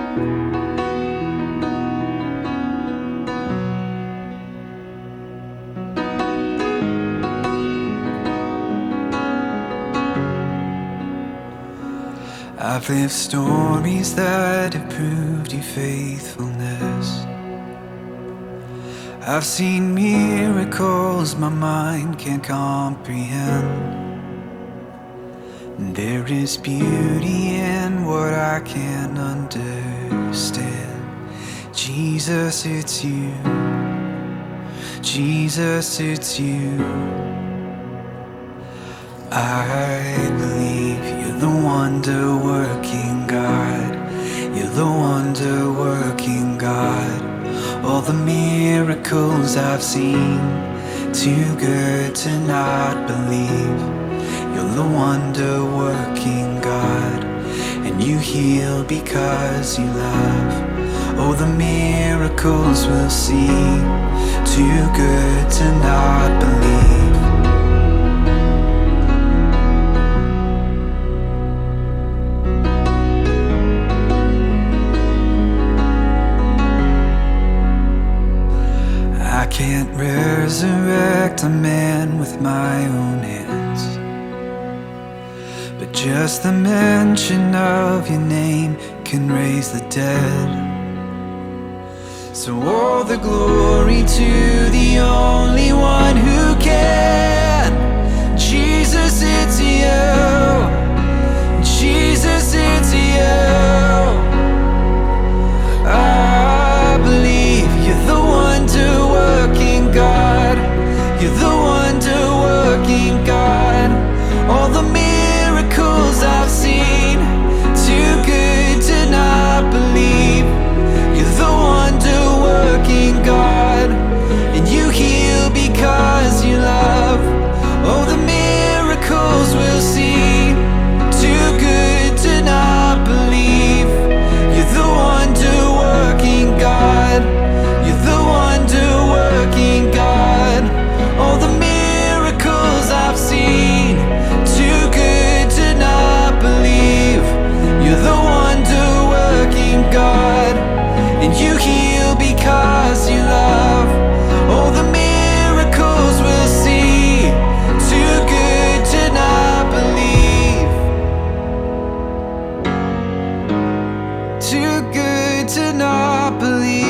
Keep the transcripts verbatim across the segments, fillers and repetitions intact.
I've lived stories that have proved your faithfulness. I've seen miracles my mind can't comprehend. There is beauty in what I can't understand. Jesus, it's you. Jesus, it's you. I believe you're the wonder-working God. You're the wonder-working God. All the miracles I've seen, too good to not believe. You're the wonder-working God, and you heal because you love. Oh, the miracles we'll see, too good to not believe. I can't resurrect a man with my own hands, but just the mention of your name can raise the dead. So all the glory to the only one who can. Jesus, it's you. Jesus, it's you. I believe you're the wonder-working God. You're the wonder-working God. All the miracles I've seen, too good to not believe. You're the wonder-working God, and you heal because you love. Oh, the miracles we'll see, too good to not believe. You're the wonder-working God. You're the wonder-working God. All the miracles I've seen, too good to not believe. You're the wonder-working God, and you heal because you love. Oh, the miracles we'll see, too good to not believe. Too good to not believe.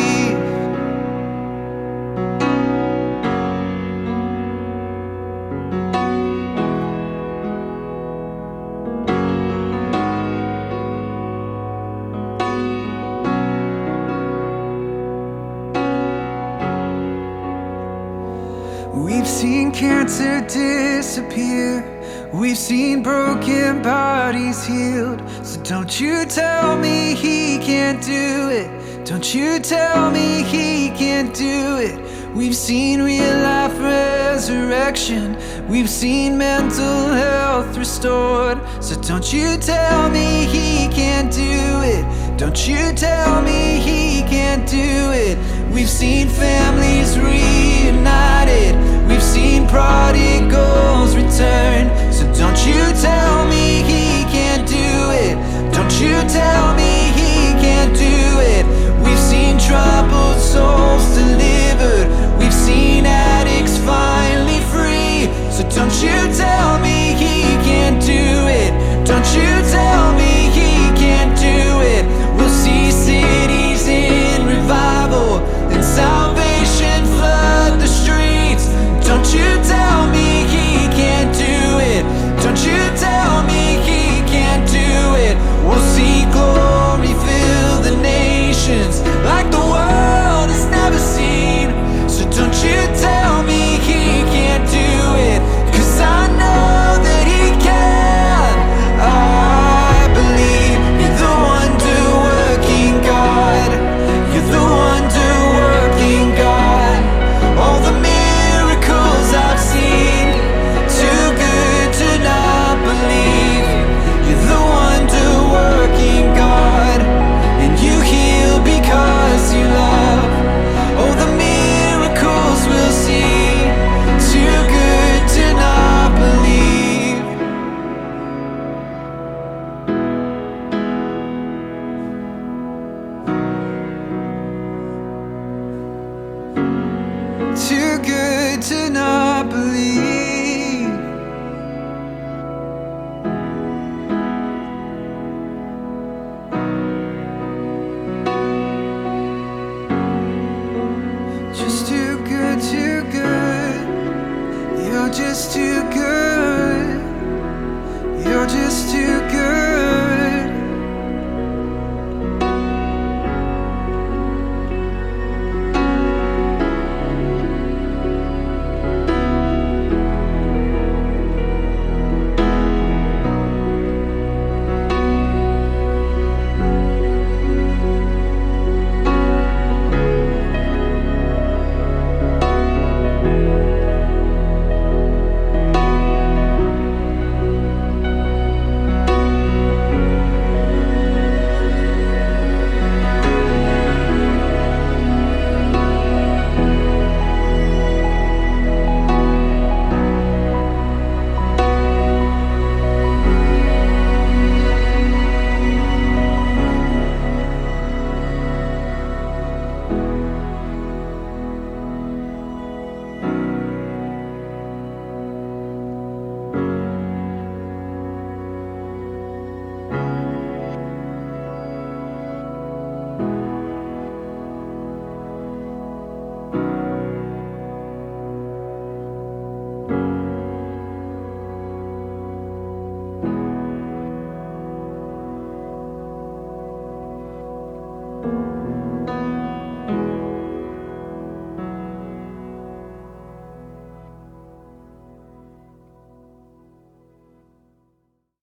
We've seen cancer disappear. We've seen broken bodies healed. So don't you tell me he can't do it. Don't you tell me he can't do it. We've seen real life resurrection. We've seen mental health restored. So don't you tell me he can't do it. Don't you tell me he can't do it. We've seen families reunited. We've seen prodigals return. So don't you tell me